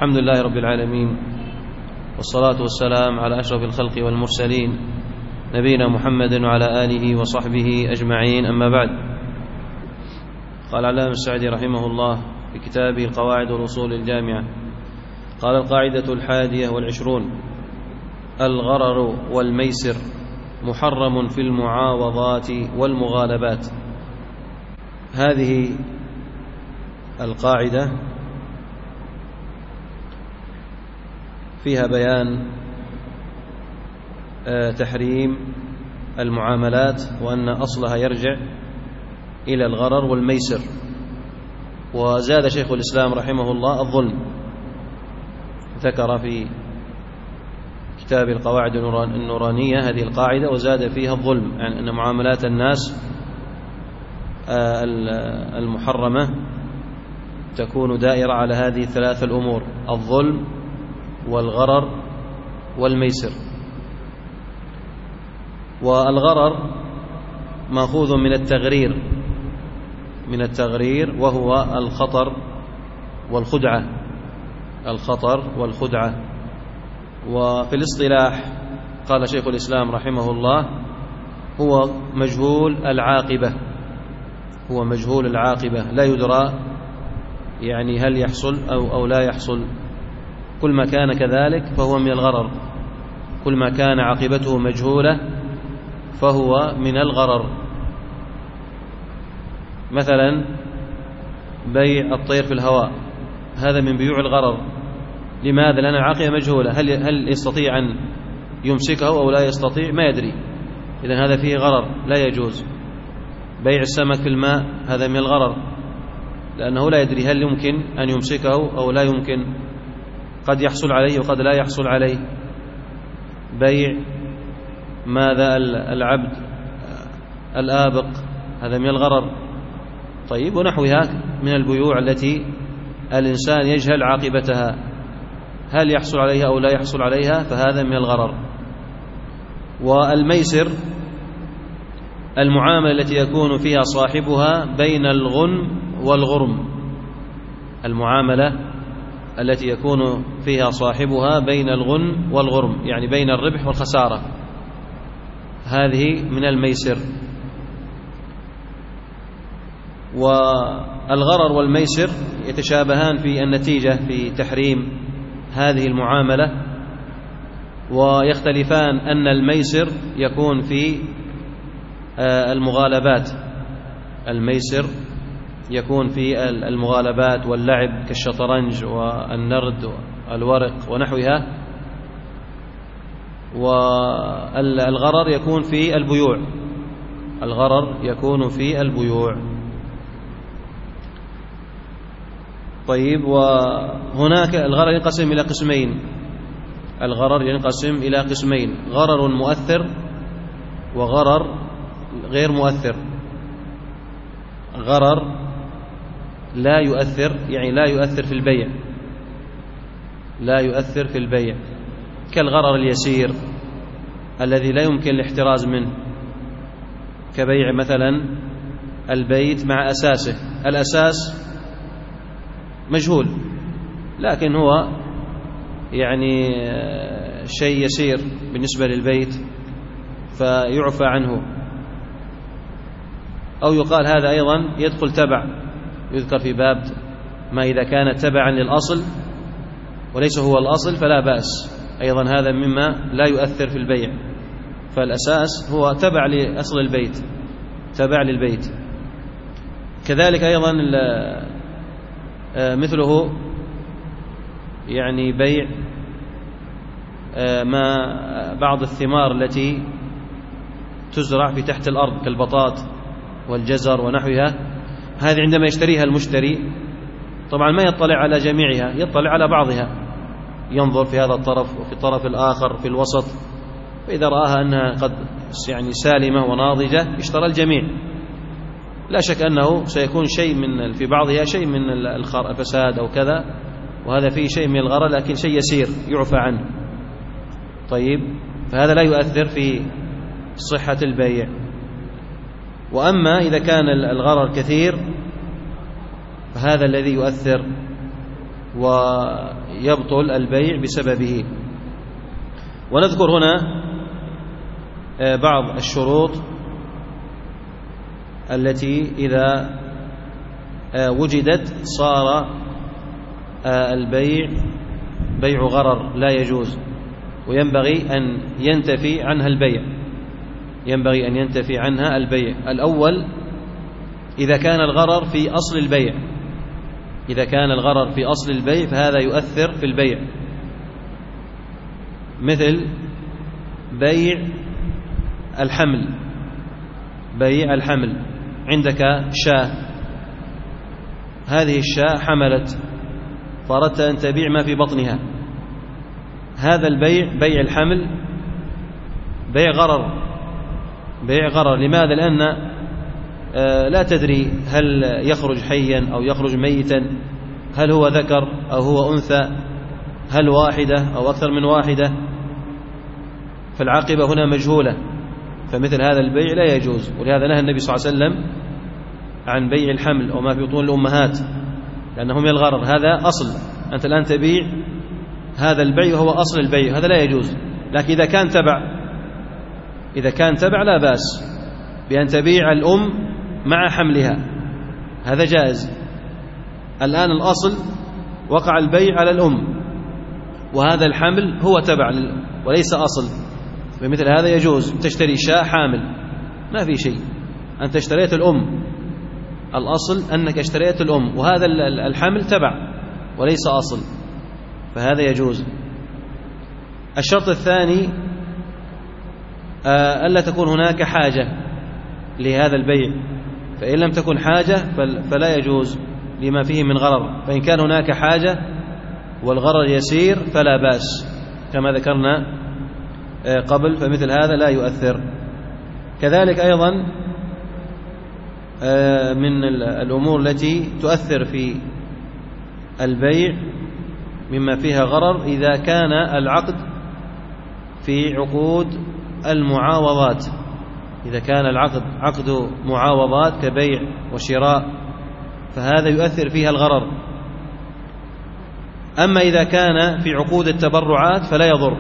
الحمد لله رب العالمين، والصلاة والسلام على أشرف الخلق والمرسلين نبينا محمد وعلى آله وصحبه أجمعين، أما بعد. قال العلامة السعدي رحمه الله في كتابه القواعد والأصول الجامعة، قال: القاعدة 21: الغرر والميسر محرم في المعاوضات والمغالبات. هذه القاعدة فيها بيان تحريم المعاملات، وأن أصلها يرجع إلى الغرر والميسر. وزاد شيخ الإسلام رحمه الله الظلم، ذكر في كتاب القواعد النورانية هذه القاعدة وزاد فيها الظلم، يعني أن معاملات الناس المحرمة تكون دائرة على هذه الثلاث الأمور: الظلم والغرر والميسر. والغرر مأخوذ من التغرير وهو الخطر والخدعة. وفي الاصطلاح قال شيخ الإسلام رحمه الله: هو مجهول العاقبة، لا يدرى يعني هل يحصل أو لا يحصل. كل ما كان كذلك فهو من الغرر، كل ما كان عاقبته مجهولة فهو من الغرر. مثلا بيع الطير في الهواء، هذا من بيوع الغرر. لماذا؟ لأن العاقبة مجهولة، هل يستطيع أن يمسكه أو لا يستطيع؟ ما يدري، إذن هذا فيه غرر لا يجوز. بيع السمك في الماء هذا من الغرر، لأنه لا يدري هل يمكن أن يمسكه أو لا يمكن، قد يحصل عليه وقد لا يحصل عليه. بيع ماذا العبد الآبق هذا من الغرر. طيب، ونحوها من البيوع التي الإنسان يجهل عاقبتها، هل يحصل عليها أو لا يحصل عليها، فهذا من الغرر. والميسر المعاملة التي يكون فيها صاحبها بين الغنم والغرم، المعاملة التي يكون فيها صاحبها بين الغنم والغرم، يعني بين الربح والخسارة، هذه من الميسر. والغرر والميسر يتشابهان في النتيجة في تحريم هذه المعاملة، ويختلفان أن الميسر يكون في المغالبات، الميسر يكون في المغالبات واللعب كالشطرنج والنرد والورق ونحوها، والغرر يكون في البيوع. طيب، وهناك الغرر ينقسم إلى قسمين: غرر مؤثر وغرر غير مؤثر. غرر لا يؤثر، يعني لا يؤثر في البيع، كالغرر اليسير الذي لا يمكن الاحتراز منه، كبيع مثلا البيت مع أساسه. الأساس مجهول، لكن هو يعني شيء يسير بالنسبة للبيت فيعفى عنه. أو يقال هذا أيضا يدخل تبع، يذكر في باب ما إذا كان تبعا للأصل وليس هو الأصل فلا بأس، أيضا هذا مما لا يؤثر في البيع. فالأساس هو تبع لأصل البيت، تبع للبيت. كذلك أيضا مثله يعني بيع ما بعض الثمار التي تزرع في تحت الأرض كالبطاط والجزر ونحوها، هذه عندما يشتريها المشتري طبعا ما يطلع على جميعها، يطلع على بعضها، ينظر في هذا الطرف وفي الطرف الآخر في الوسط، فإذا رآها أنها قد يعني سالمة وناضجة اشترى الجميع. لا شك أنه سيكون شيء في بعضها شيء من الفساد أو كذا، وهذا فيه شيء من الغرر، لكن شيء يسير يعفى عنه. طيب، فهذا لا يؤثر في صحة البيع. وأما إذا كان الغرر كثير فهذا الذي يؤثر ويبطل البيع بسببه. ونذكر هنا بعض الشروط التي إذا وجدت صار البيع بيع غرر لا يجوز، وينبغي أن ينتفي عنها البيع. ينبغي أن ينتفي عنها البيع. الأول إذا كان الغرر في أصل البيع. إذا كان الغرر في أصل البيع فهذا يؤثر في البيع، مثل بيع الحمل. بيع الحمل، عندك شاة، هذه الشاة حملت فأردت أن تبيع ما في بطنها، هذا البيع بيع الحمل بيع غرر. بيع غرر لماذا؟ لأن لا تدري هل يخرج حيا أو يخرج ميتا، هل هو ذكر أو هو أنثى، هل واحدة أو أكثر من واحدة، فالعاقبة هنا مجهولة، فمثل هذا البيع لا يجوز. ولهذا نهى النبي صلى الله عليه وسلم عن بيع الحمل وما في بطون الأمهات، لأنه من الغرر. هذا أصل، أنت الآن تبيع هذا البيع وهو أصل البيع، هذا لا يجوز. لكن إذا كان تبع، إذا كان تبع لا بأس بأن تبيع الأم مع حملها، هذا جائز. الآن الأصل وقع البيع على الأم، وهذا الحمل هو تبع وليس أصل، بمثل هذا يجوز. تشتري شاة حامل ما في شيء، أنت اشتريت الأم، الأصل أنك اشتريت الأم، وهذا الحمل تبع وليس أصل، فهذا يجوز. الشرط الثاني ألا تكون هناك حاجة لهذا البيع، فإن لم تكن حاجة فلا يجوز لما فيه من غرر. فإن كان هناك حاجة والغرر يسير فلا بأس كما ذكرنا قبل، فمثل هذا لا يؤثر. كذلك أيضا من الأمور التي تؤثر في البيع مما فيها غرر إذا كان العقد في عقود المعاوضات. إذا كان العقد عقد معاوضات كبيع وشراء فهذا يؤثر فيها الغرر. أما إذا كان في عقود التبرعات فلا يضر.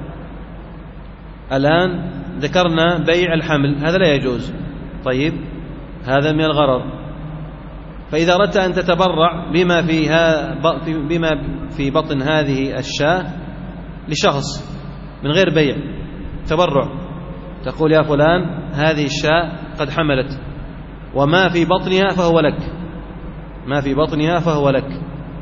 الآن ذكرنا بيع الحمل، هذا لا يجوز، طيب هذا من الغرر. فإذا أردت أن تتبرع بما في بطن هذه الشاة لشخص من غير بيع، تبرع، تقول يا فلان هذه الشاة قد حملت وما في بطنها فهو لك، ما في بطنها فهو لك.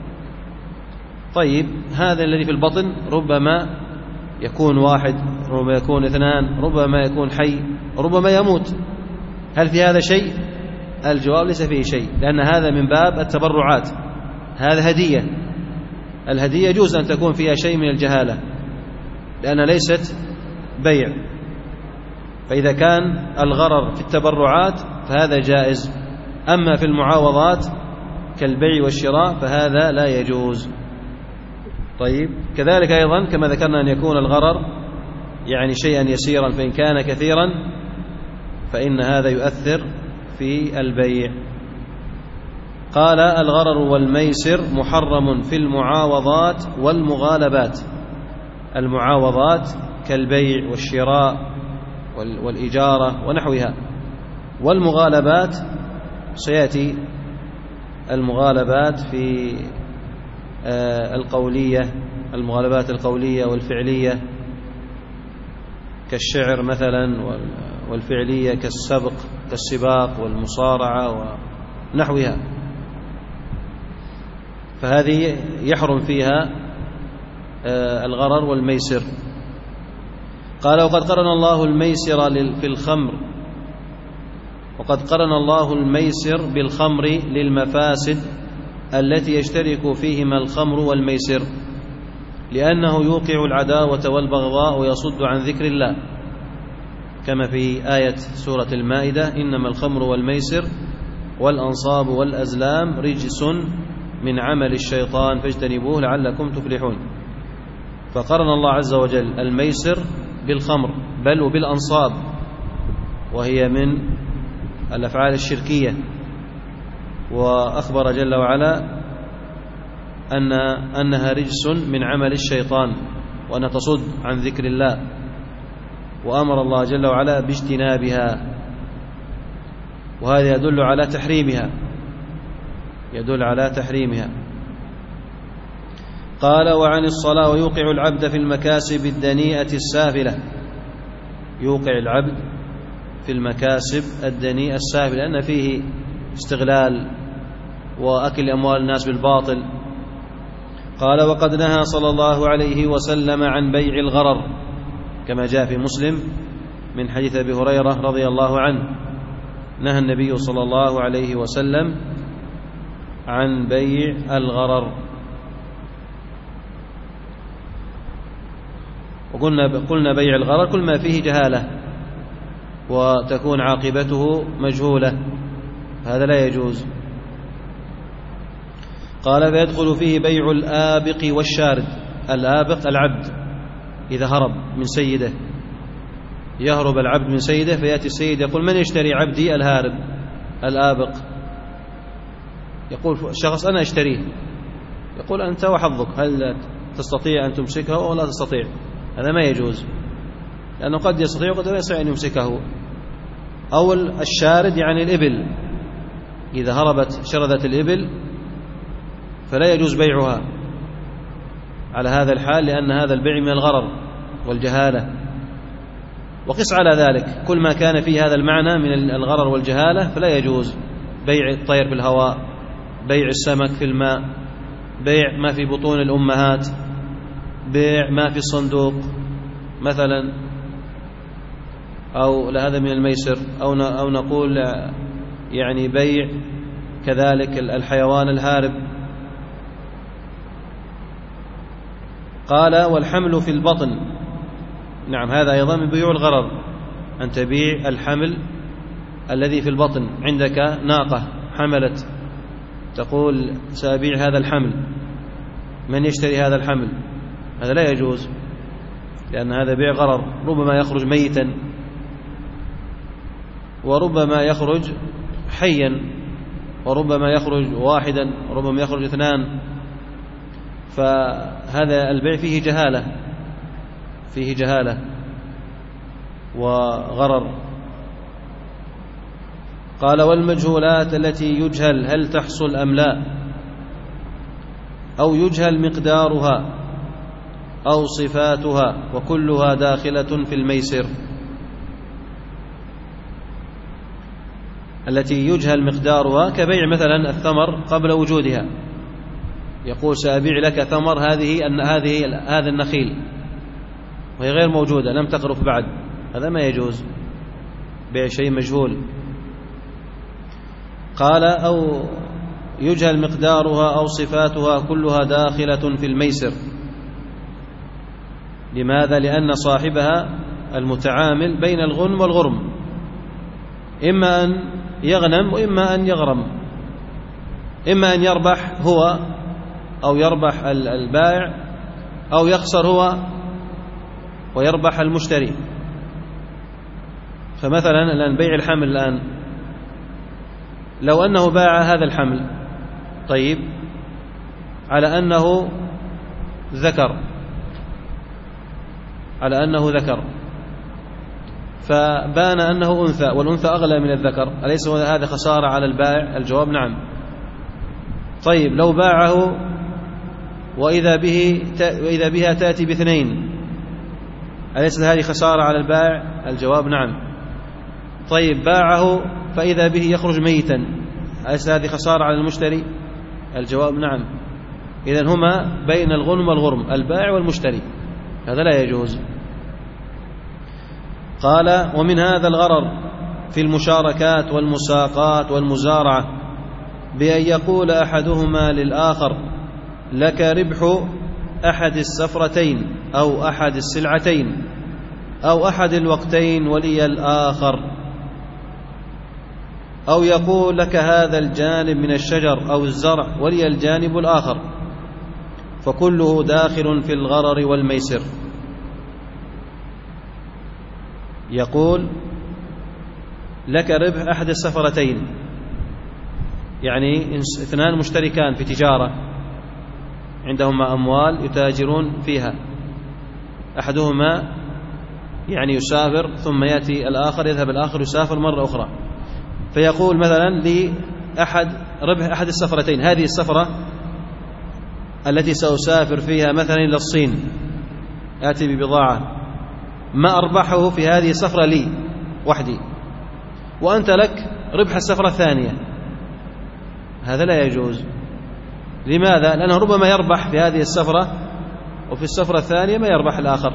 طيب هذا الذي في البطن ربما يكون واحد، ربما يكون اثنان، ربما يكون حي، ربما يموت، هل في هذا شيء؟ الجواب ليس فيه شيء، لأن هذا من باب التبرعات، هذا هدية. الهدية يجوز أن تكون فيها شيء من الجهالة لأن ليست بيع. فإذا كان الغرر في التبرعات فهذا جائز، أما في المعاوضات كالبيع والشراء فهذا لا يجوز. طيب كذلك أيضا كما ذكرنا أن يكون الغرر يعني شيئا يسيرا، فإن كان كثيرا فإن هذا يؤثر في البيع. قال الغرر والميسر محرم في المعاوضات والمغالبات. المعاوضات كالبيع والشراء والإجارة ونحوها، والمغالبات سيأتي المغالبات في القولية، المغالبات القولية والفعلية كالشعر مثلا، والفعلية كالسباق والمصارعة ونحوها، فهذه يحرم فيها الغرر والميسر. قال وقد قرن الله الميسر في الخمر، وقد قرن الله الميسر بالخمر للمفاسد التي يشترك فيهما الخمر والميسر، لأنه يوقع العداوة والبغضاء ويصد عن ذكر الله، كما في آية سورة المائدة إنما الخمر والميسر والأنصاب والأزلام رجس من عمل الشيطان فاجتنبوه لعلكم تفلحون. فقرن الله عز وجل الميسر بالخمر بل وبالأنصاب، وهي من الأفعال الشركية. وأخبر جل وعلا أنها رجس من عمل الشيطان، وأنها تصد عن ذكر الله، وأمر الله جل وعلا باجتنابها، وهذا يدل على تحريمها. قال: وعن الصلاة: ويوقع العبد في المكاسب الدنيئة السافلة. يوقع العبد في المكاسب الدنيئة السافلة، لأن فيه استغلال وأكل أموال الناس بالباطل. قال: وقد نهى صلى الله عليه وسلم عن بيع الغرر، كما جاء في مسلم من حديث أبي هريرة رضي الله عنه، نهى النبي صلى الله عليه وسلم عن بيع الغرر. وقلنا بيع الغرر كل ما فيه جهالة وتكون عاقبته مجهولة، هذا لا يجوز. قال: فيدخل فيه بيع الآبق والشارد. الآبق العبد إذا هرب من سيده، يهرب العبد من سيده فيأتي السيد يقول: من يشتري عبدي الهارب الآبق؟ يقول شخص: أنا أشتريه. يقول: أنت وحظك، هل تستطيع أن تمسكه أو لا تستطيع؟ هذا ما يجوز، لأنه قد يستطيع وقد لا يستطيع أن يمسكه. أو الشارد يعني الإبل، إذا هربت شردت الإبل فلا يجوز بيعها على هذا الحال، لأن هذا البيع من الغرر والجهالة. وقس على ذلك كل ما كان فيه هذا المعنى من الغرر والجهالة فلا يجوز: بيع الطير في الهواء، بيع السمك في الماء، بيع ما في بطون الأمهات، بيع ما في الصندوق مثلا، أو هذا من الميسر، أو نقول يعني بيع كذلك الحيوان الهارب. قال: والحمل في البطن. نعم، هذا أيضا من بيوع الغرر، أن تبيع الحمل الذي في البطن. عندك ناقة حملت، تقول: سأبيع هذا الحمل، من يشتري هذا الحمل؟ هذا لا يجوز، لأن هذا بيع غرر، ربما يخرج ميتا، وربما يخرج حيا، وربما يخرج واحدا، وربما يخرج اثنان. فهذا البيع فيه جهالة وغرر. قال: والمجهولات التي يجهل هل تحصل أم لا، أو يجهل مقدارها أو صفاتها، وكلها داخلة في الميسر. التي يجهل مقدارها كبيع مثلا الثمر قبل وجودها، يقول: سأبيع لك ثمر هذا النخيل، وهي غير موجودة، لم تقرف بعد، هذا ما يجوز، بيع شيء مجهول. قال: أو يجهل مقدارها أو صفاتها، كلها داخلة في الميسر. لماذا؟ لأن صاحبها المتعامل بين الغنم والغرم، إما أن يغنم وإما أن يغرم، إما أن يربح هو أو يربح البائع، أو يخسر هو ويربح المشتري. فمثلا الآن بيع الحمل، الآن لو أنه باع هذا الحمل طيب على أنه ذكر، فبان أنه أنثى، والأنثى أغلى من الذكر، أليس هذا خسارة على البائع؟ الجواب: نعم. طيب لو باعه وإذا بها تأتي باثنين، أليس هذه خسارة على البائع؟ الجواب: نعم. طيب باعه فإذا به يخرج ميتا، أليس هذه خسارة على المشتري؟ الجواب: نعم. إذن هما بين الغنم والغرم، البائع والمشتري، هذا لا يجوز. قال: ومن هذا الغرر في المشاركات والمساقات والمزارعة، بأن يقول أحدهما للآخر: لك ربح أحد السفرتين أو أحد السلعتين أو أحد الوقتين ولي الآخر، أو يقول: لك هذا الجانب من الشجر أو الزرع ولي الجانب الآخر، فكله داخل في الغرر والميسر. يقول: لك ربح أحد السفرتين، يعني اثنان مشتركان في تجارة، عندهما أموال يتاجرون فيها، أحدهما يعني يسافر ثم يأتي الآخر، يذهب الآخر يسافر مرة أخرى، فيقول مثلا لأحد ربح أحد السفرتين، هذه السفرة التي سأسافر فيها مثلا إلى الصين، آتي ببضاعة، ما أربحه في هذه السفرة لي وحدي، وأنت لك ربح السفرة الثانية، هذا لا يجوز. لماذا؟ لأنه ربما يربح في هذه السفرة وفي السفرة الثانية ما يربح الآخر،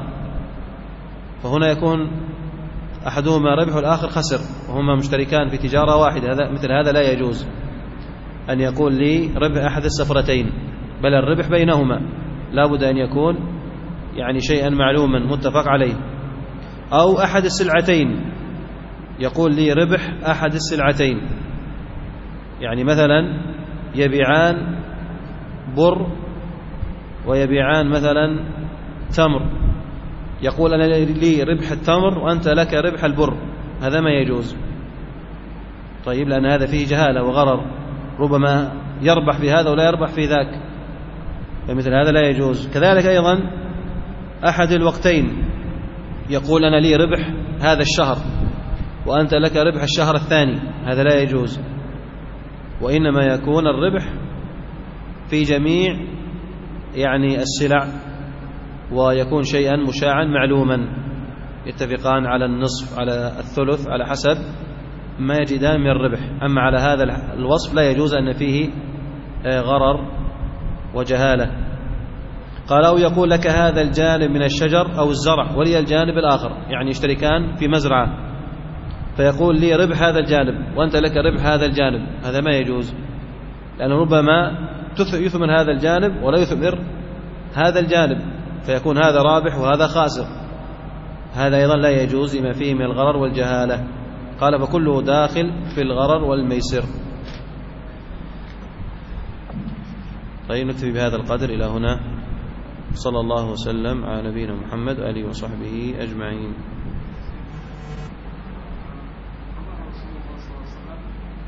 فهنا يكون أحدهما ربح والآخر خسر، وهما مشتركان في تجارة واحدة. مثل هذا لا يجوز أن يقول لي ربح أحد السفرتين، بل الربح بينهما لا بد أن يكون يعني شيئا معلوما متفق عليه. أو أحد السلعتين، يقول لي ربح أحد السلعتين، يعني مثلا يبيعان بر ويبيعان مثلا تمر، يقول أنا لي ربح التمر وأنت لك ربح البر، هذا ما يجوز. طيب، لأن هذا فيه جهالة وغرر، ربما يربح في هذا ولا يربح في ذاك، فمثل هذا لا يجوز. كذلك أيضا أحد الوقتين، يقول أنا لي ربح هذا الشهر وأنت لك ربح الشهر الثاني، هذا لا يجوز، وإنما يكون الربح في جميع يعني السلع، ويكون شيئا مشاعا معلوما، يتفقان على النصف على الثلث على حسب ما يجدان من الربح. أما على هذا الوصف لا يجوز أن فيه غرر وجهالة. قال أو يقول لك هذا الجانب من الشجر أو الزرع ولي الجانب الآخر، يعني يشتركان في مزرعة، فيقول لي ربح هذا الجانب وأنت لك ربح هذا الجانب، هذا ما يجوز، لأنه ربما يثمر هذا الجانب ولا يثمر هذا الجانب، فيكون هذا رابح وهذا خاسر، هذا أيضا لا يجوز لما فيه من الغرر والجهالة. قال فكله داخل في الغرر والميسر. طيب، نكتفي بهذا القدر إلى هنا. صلى الله وسلم على نبينا محمد وآله وصحبه أجمعين.